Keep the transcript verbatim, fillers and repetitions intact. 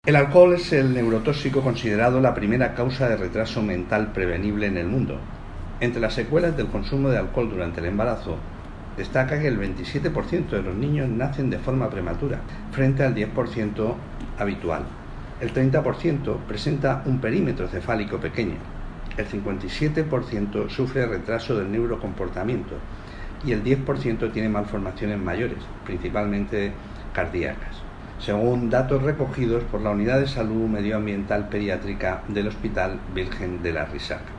El alcohol es el neurotóxico considerado la primera causa de retraso mental prevenible en el mundo. Entre las secuelas del consumo de alcohol durante el embarazo, destaca que el veintisiete por ciento de los niños nacen de forma prematura, frente al diez por ciento habitual. El treinta por ciento presenta un perímetro cefálico pequeño. El cincuenta y siete por ciento sufre retraso del neurocomportamiento y el diez por ciento tiene malformaciones mayores, principalmente cardíacas, según datos recogidos por la Unidad de Salud Medioambiental Pediátrica del Hospital Virgen de la Risaca.